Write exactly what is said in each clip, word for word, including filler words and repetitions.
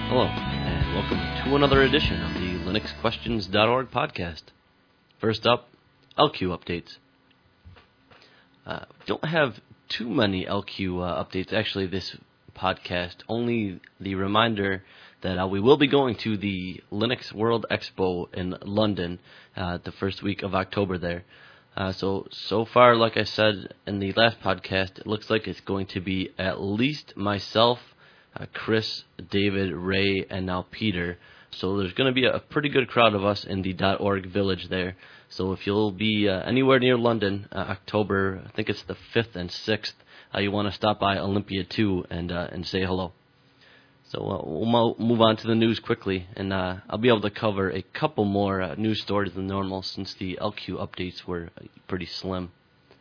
Hello, and welcome to another edition of the Linux Questions dot org podcast. First up, L Q updates. Uh, don't have too many L Q uh, updates actually this podcast, only the reminder that uh, we will be going to the Linux World Expo in London uh, the first week of October there. Uh, so, so far, like I said in the last podcast, it looks like it's going to be at least myself, uh, Chris, David, Ray, and now Peter. So there's going to be a pretty good crowd of us in the .org village there. So if you'll be uh, anywhere near London, uh, October, I think it's the fifth and sixth, uh, you want to stop by Olympia two and uh, and say hello. So uh, we'll mo- move on to the news quickly, and uh, I'll be able to cover a couple more uh, news stories than normal since the L Q updates were pretty slim.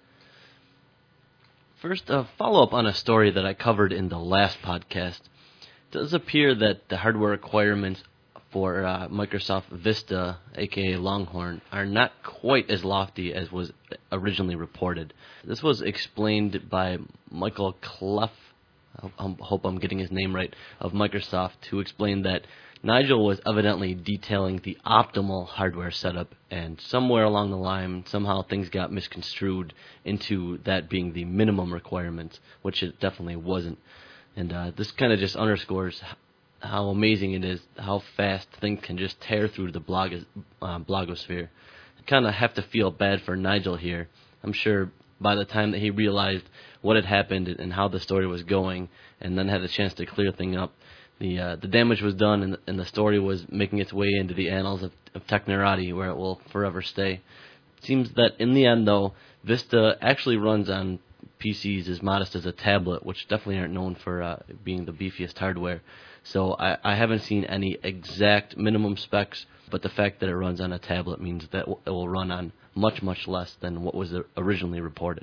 First, a follow-up on a story that I covered in the last podcast. It does appear that the hardware requirements for uh, Microsoft Vista, aka Longhorn, are not quite as lofty as was originally reported. This was explained by Michael Clough, I hope I'm getting his name right, of Microsoft, who explained that Nigel was evidently detailing the optimal hardware setup, and somewhere along the line, somehow things got misconstrued into that being the minimum requirements, which it definitely wasn't. And uh, this kind of just underscores how amazing it is, how fast things can just tear through the blog, uh, blogosphere. I kind of have to feel bad for Nigel here. I'm sure by the time that he realized what had happened and how the story was going, and then had a chance to clear things up, the uh, the damage was done, and, and the story was making its way into the annals of, of Technorati, where it will forever stay. It seems that in the end, though, Vista actually runs on P Cs as modest as a tablet, which definitely aren't known for uh, being the beefiest hardware. So I, I haven't seen any exact minimum specs, but the fact that it runs on a tablet means that it will run on much, much less than what was originally reported.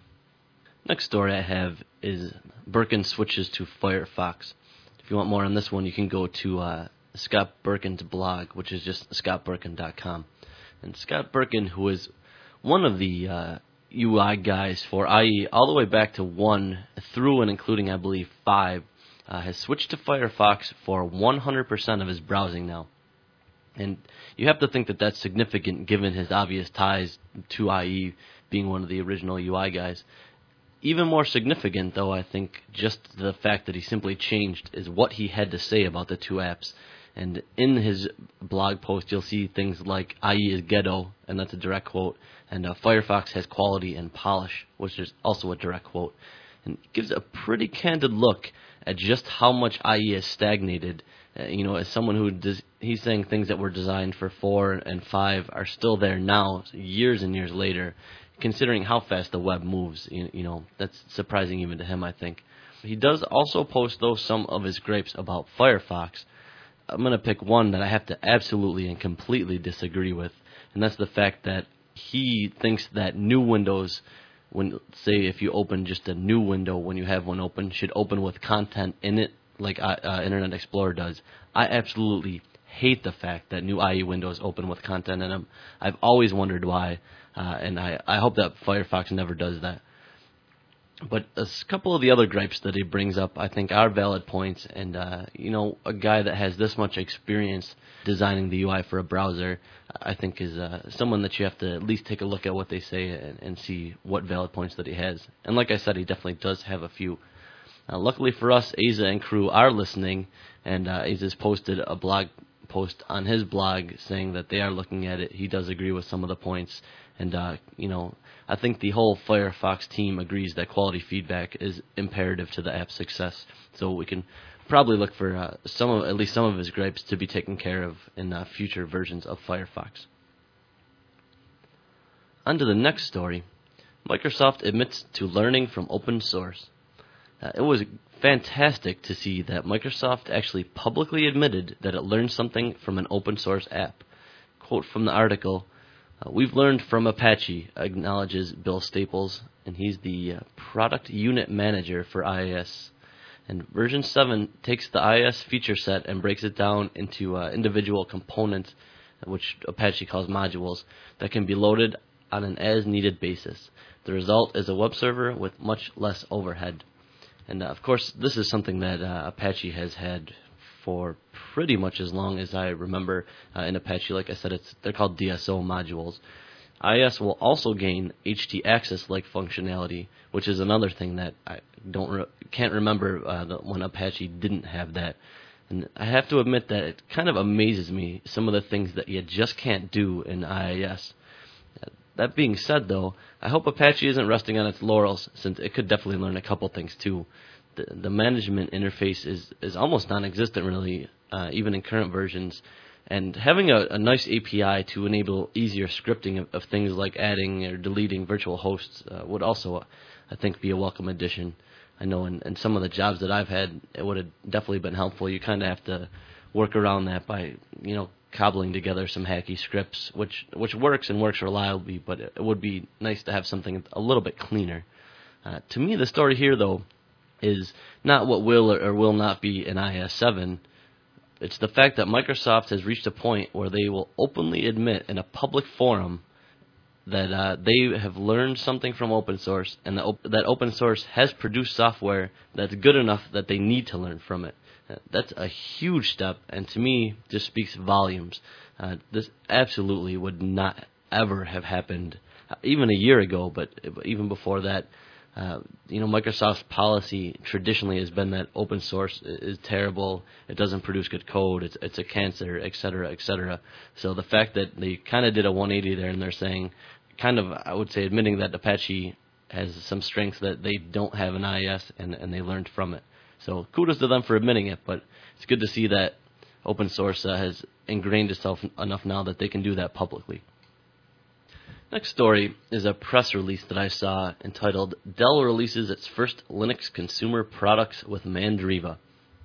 Next story I have is Birkin switches to Firefox. If you want more on this one, you can go to uh, Scott Birkin's blog, which is just scott birkin dot com. And Scott Birkin, who is one of the uh, U I guys for I E all the way back to one through and including, I believe, five, uh, has switched to Firefox for one hundred percent of his browsing now. And you have to think that that's significant given his obvious ties to I E, being one of the original U I guys. Even more significant, though, I think, just the fact that he simply changed is what he had to say about the two apps. And in his blog post, you'll see things like I E is ghetto, and that's a direct quote, and uh, Firefox has quality and polish, which is also a direct quote. And it gives a pretty candid look at just how much I E has stagnated. Uh, you know, as someone who does, he's saying things that were designed for four and five are still there now, years and years later. Considering how fast the web moves, you, you know, that's surprising even to him, I think. He does also post, though, some of his gripes about Firefox. I'm going to pick one that I have to absolutely and completely disagree with, and that's the fact that he thinks that new windows, when say if you open just a new window when you have one open, should open with content in it like uh, Internet Explorer does. I absolutely hate the fact that new I E windows open with content in them. I've always wondered why. Uh, and I, I hope that Firefox never does that. But a couple of the other gripes that he brings up, I think, are valid points. And, uh, you know, a guy that has this much experience designing the U I for a browser, I think is uh, someone that you have to at least take a look at what they say and, and see what valid points that he has. And like I said, he definitely does have a few. Uh, luckily for us, Asa and crew are listening, and uh, Asa's posted a blog post on his blog saying that they are looking at it. He does agree with some of the points. And, uh, you know, I think the whole Firefox team agrees that quality feedback is imperative to the app's success. So we can probably look for uh, some of, at least some of his gripes to be taken care of in uh, future versions of Firefox. On to the next story. Microsoft admits to learning from open source. Uh, it was fantastic to see that Microsoft actually publicly admitted that it learned something from an open source app. Quote from the article, Uh, we've learned from Apache, acknowledges Bill Staples, and he's the uh, product unit manager for I I S. And version seven takes the I I S feature set and breaks it down into uh, individual components, which Apache calls modules, that can be loaded on an as-needed basis. The result is a web server with much less overhead. And uh, of course, this is something that uh, Apache has had for pretty much as long as I remember uh, in Apache. Like I said, it's they're called D S O modules. I I S will also gain H T access-like functionality, which is another thing that I don't re- can't remember uh, the, when Apache didn't have that. And I have to admit that it kind of amazes me, some of the things that you just can't do in I I S. That being said, though, I hope Apache isn't resting on its laurels, since it could definitely learn a couple things too. The, the management interface is, is almost non-existent, really, uh, even in current versions. And having a, a nice A P I to enable easier scripting of, of things like adding or deleting virtual hosts uh, would also, I think, be a welcome addition. I know in, in some of the jobs that I've had, it would have definitely been helpful. You kind of have to work around that by, you know, cobbling together some hacky scripts, which which works and works reliably, but it would be nice to have something a little bit cleaner. Uh, to me, the story here, though, is not what will or, or will not be in I I S seven. It's the fact that Microsoft has reached a point where they will openly admit in a public forum that uh, they have learned something from open source, and that, op- that open source has produced software that's good enough that they need to learn from it. Uh, that's a huge step, and to me, just speaks volumes. Uh, this absolutely would not ever have happened uh, even a year ago, but even before that. Uh, you know, Microsoft's policy traditionally has been that open source is terrible, it doesn't produce good code, it's it's a cancer, et cetera, et cetera. So the fact that they kind of did a one eighty there, and they're saying, kind of, I would say, admitting that Apache has some strengths that they don't have in I I S, and, and they learned from it. So kudos to them for admitting it, but it's good to see that open source uh, has ingrained itself enough now that they can do that publicly. Next story is a press release that I saw entitled Dell Releases Its First Linux Consumer Products with Mandriva.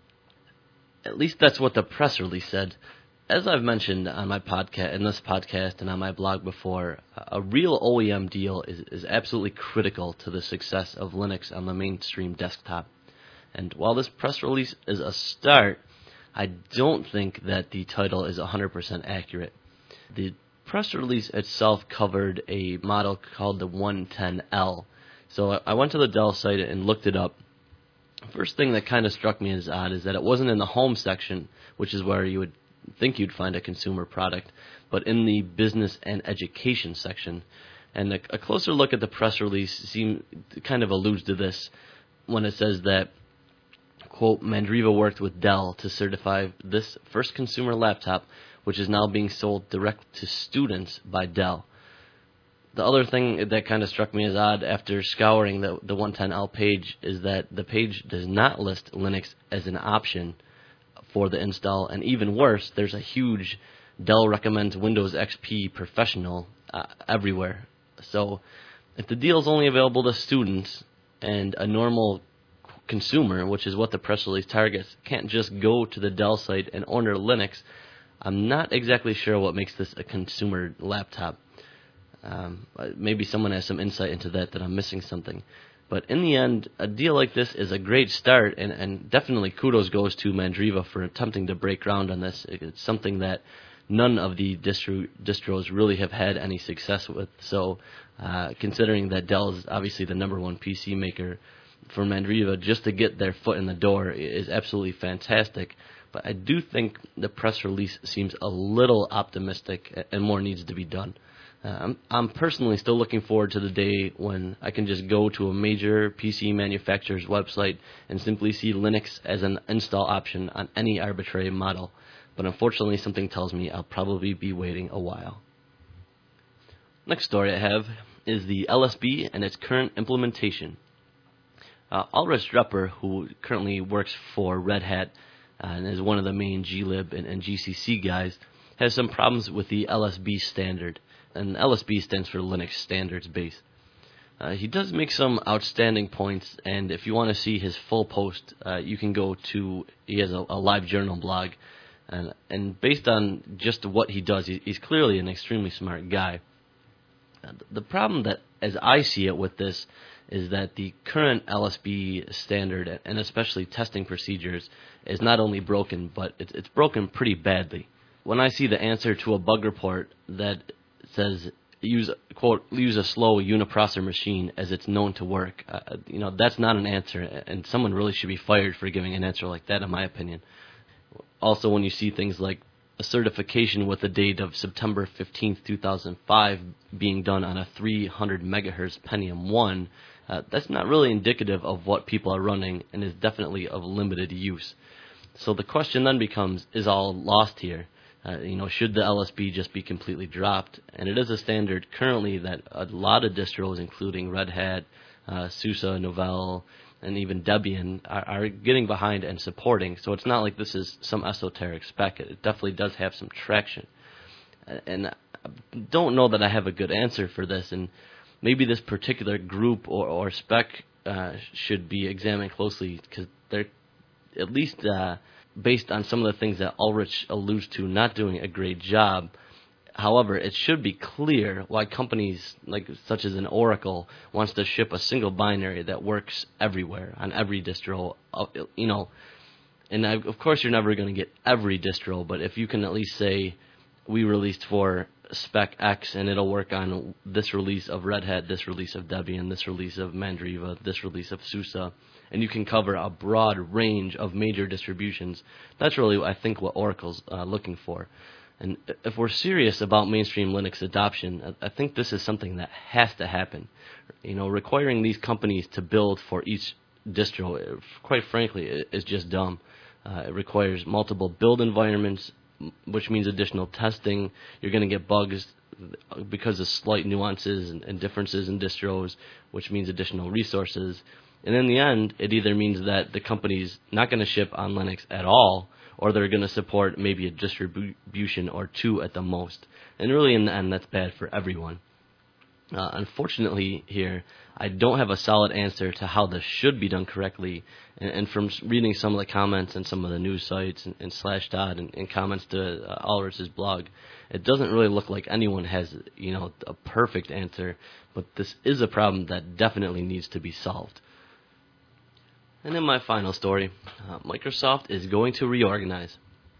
At least that's what the press release said. As I've mentioned on my podcast, in this podcast and on my blog before, a real O E M deal is, is absolutely critical to the success of Linux on the mainstream desktop. And while this press release is a start, I don't think that the title is one hundred percent accurate. The press release itself covered a model called the one ten L. So I went to the Dell site and looked it up. First thing that kind of struck me as odd is that it wasn't in the home section, which is where you would think you'd find a consumer product, but in the business and education section. And a, a closer look at the press release seem, kind of alludes to this when it says that, quote, Mandriva worked with Dell to certify this first consumer laptop, which is now being sold direct to students by Dell. The other thing that kind of struck me as odd after scouring the, the one ten L page is that the page does not list Linux as an option for the install, and even worse, there's a huge Dell recommends Windows X P Professional uh, everywhere. So if the deal is only available to students and a normal consumer, which is what the press release targets, can't just go to the Dell site and order Linux, I'm not exactly sure what makes this a consumer laptop. Um, maybe someone has some insight into that, that I'm missing something. But in the end, a deal like this is a great start, and, and definitely kudos goes to Mandriva for attempting to break ground on this. It's something that none of the distro, distros really have had any success with. So uh, considering that Dell is obviously the number one P C maker, for Mandriva just to get their foot in the door is absolutely fantastic. But I do think the press release seems a little optimistic, and more needs to be done. Uh, I'm, I'm personally still looking forward to the day when I can just go to a major P C manufacturer's website and simply see Linux as an install option on any arbitrary model. But unfortunately, something tells me I'll probably be waiting a while. Next story I have is the L S B and its current implementation. Uh, Ulrich Drepper, who currently works for Red Hat, Uh, and is one of the main G lib and, and G C C guys, has some problems with the L S B standard. And L S B stands for Linux Standards Base. Uh, he does make some outstanding points, and if you want to see his full post, uh, you can go to, he has a, a live journal blog, and, and based on just what he does, he, he's clearly an extremely smart guy. Uh, the problem that, as I see it with this, is that the current L S B standard, and especially testing procedures, is not only broken, but it's, it's broken pretty badly. When I see the answer to a bug report that says, use, quote, use a slow uniprocessor machine as it's known to work, uh, you know, that's not an answer, and someone really should be fired for giving an answer like that, in my opinion. Also, when you see things like a certification with the date of September fifteenth, two thousand five being done on a three hundred megahertz Pentium one, uh, that's not really indicative of what people are running and is definitely of limited use. So the question then becomes, is all lost here? Uh, you know, should the L S B just be completely dropped? And it is a standard currently that a lot of distros, including Red Hat, uh, SUSE, Novell, and even Debian, are, are getting behind and supporting. So it's not like this is some esoteric spec. It definitely does have some traction. And I don't know that I have a good answer for this, and maybe this particular group or, or spec uh, should be examined closely, because they're at least uh, based on some of the things that Ulrich alludes to not doing a great job. However, it should be clear why companies like such as an Oracle wants to ship a single binary that works everywhere on every distro. You know, and I, of course you're never going to get every distro, but if you can at least say we released for spec X and it'll work on this release of Red Hat, this release of Debian, this release of Mandriva, this release of SUSE, and you can cover a broad range of major distributions. That's really, I think, what Oracle's uh, looking for. And if we're serious about mainstream Linux adoption, I think this is something that has to happen. You know, requiring these companies to build for each distro, quite frankly, is just dumb. Uh, it requires multiple build environments, which means additional testing. You're going to get bugs because of slight nuances and, and differences in distros, which means additional resources. And in the end, it either means that the company's not going to ship on Linux at all, or they're going to support maybe a distribution or two at the most. And really, in the end, that's bad for everyone. Uh, unfortunately, here, I don't have a solid answer to how this should be done correctly. And, and from reading some of the comments and some of the news sites and, and Slashdot and, and comments to uh, Ulrich's blog, it doesn't really look like anyone has, you know, a perfect answer. But this is a problem that definitely needs to be solved. And then my final story, uh, Microsoft is going to reorganize.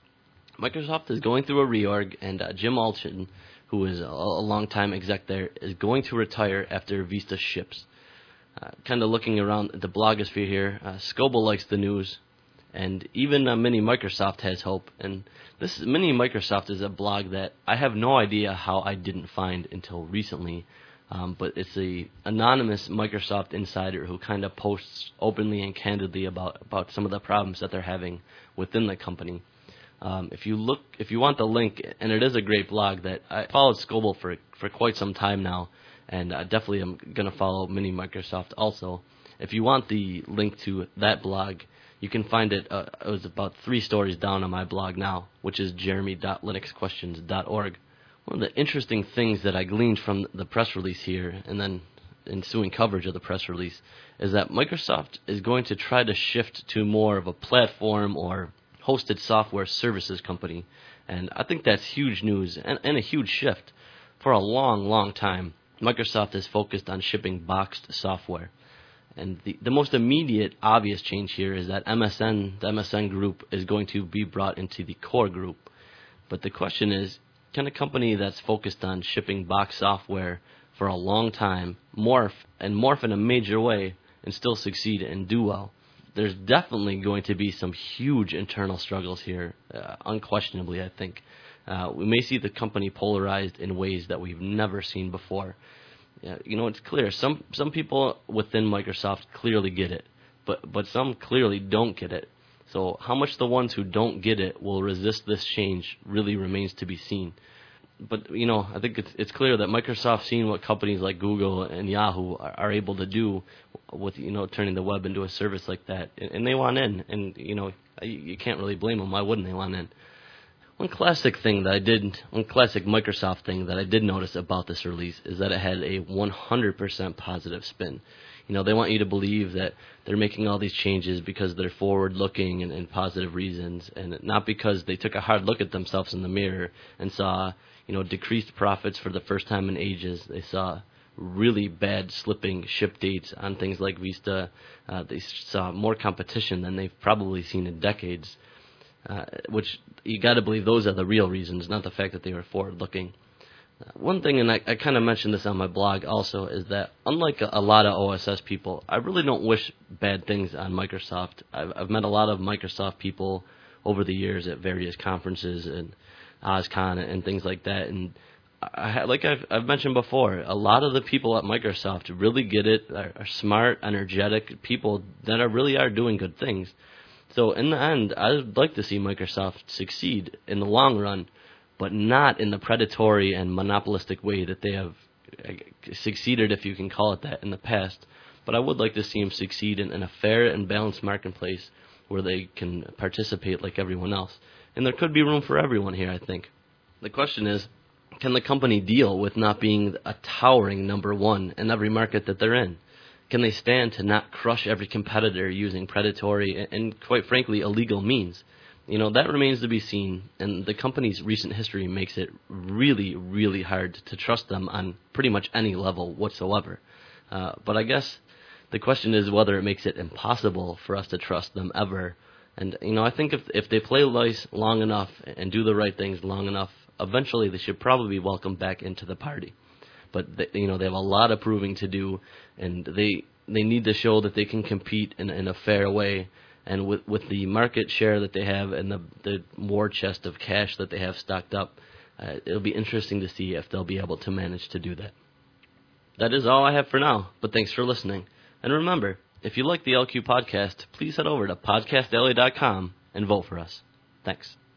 Microsoft is going through a reorg, and uh, Jim Allchin, who is a, a long-time exec there, is going to retire after Vista ships. Uh, kind of looking around the blogosphere here, uh, Scoble likes the news, and even uh, Mini Microsoft has hope. And this Mini Microsoft is a blog that I have no idea how I didn't find until recently. Um, but it's a anonymous Microsoft insider who kind of posts openly and candidly about, about some of the problems that they're having within the company. Um, if you look, if you want the link, and it is a great blog that I followed Scoble for for quite some time now, and I definitely am going to follow Mini Microsoft also. If you want the link to that blog, you can find it. Uh, it was about three stories down on my blog now, which is jeremy dot linux questions dot org. One of the interesting things that I gleaned from the press release here, and then ensuing coverage of the press release, is that Microsoft is going to try to shift to more of a platform or hosted software services company. And I think that's huge news and, and a huge shift. For a long, long time, Microsoft has focused on shipping boxed software. And the, the most immediate, obvious change here is that M S N, the M S N group, is going to be brought into the core group. But the question is, can a company that's focused on shipping box software for a long time morph and morph in a major way and still succeed and do well? There's definitely going to be some huge internal struggles here, uh, unquestionably, I think. Uh, we may see the company polarized in ways that we've never seen before. Uh, you know, it's clear. Some some people within Microsoft clearly get it, but, but some clearly don't get it. So how much the ones who don't get it will resist this change really remains to be seen. But, you know, I think it's it's clear that Microsoft, seeing what companies like Google and Yahoo are, are able to do with, you know, turning the web into a service like that, and, and they want in. And, you know, you, you can't really blame them. Why wouldn't they want in? One classic thing that I did, one classic Microsoft thing that I did notice about this release is that it had a one hundred percent positive spin. You know, they want you to believe that they're making all these changes because they're forward-looking and, and positive reasons, and not because they took a hard look at themselves in the mirror and saw, you know, decreased profits for the first time in ages. They saw really bad slipping ship dates on things like Vista. Uh, they saw more competition than they've probably seen in decades, uh, which you got to believe those are the real reasons, not the fact that they were forward-looking. One thing, and I, I kind of mentioned this on my blog also, is that unlike a, a lot of O S S people, I really don't wish bad things on Microsoft. I've, I've met a lot of Microsoft people over the years at various conferences and OzCon and things like that. And I, like I've, I've mentioned before, a lot of the people at Microsoft really get it, are, are smart, energetic people that are really are doing good things. So in the end, I'd like to see Microsoft succeed in the long run, but not in the predatory and monopolistic way that they have succeeded, if you can call it that, in the past. But I would like to see them succeed in, in a fair and balanced marketplace where they can participate like everyone else. And there could be room for everyone here, I think. The question is, can the company deal with not being a towering number one in every market that they're in? Can they stand to not crush every competitor using predatory and, and quite frankly, illegal means? You know, that remains to be seen, and the company's recent history makes it really, really hard to trust them on pretty much any level whatsoever. Uh, but I guess the question is whether it makes it impossible for us to trust them ever. And, you know, I think if if they play nice long enough and do the right things long enough, eventually they should probably be welcomed back into the party. But, they, you know, they have a lot of proving to do, and they they need to show that they can compete in, in a fair way. And with with the market share that they have and the, the war chest of cash that they have stocked up, uh, it'll be interesting to see if they'll be able to manage to do that. That is all I have for now, but thanks for listening. And remember, if you like the L Q podcast, please head over to podcast alley dot com and vote for us. Thanks.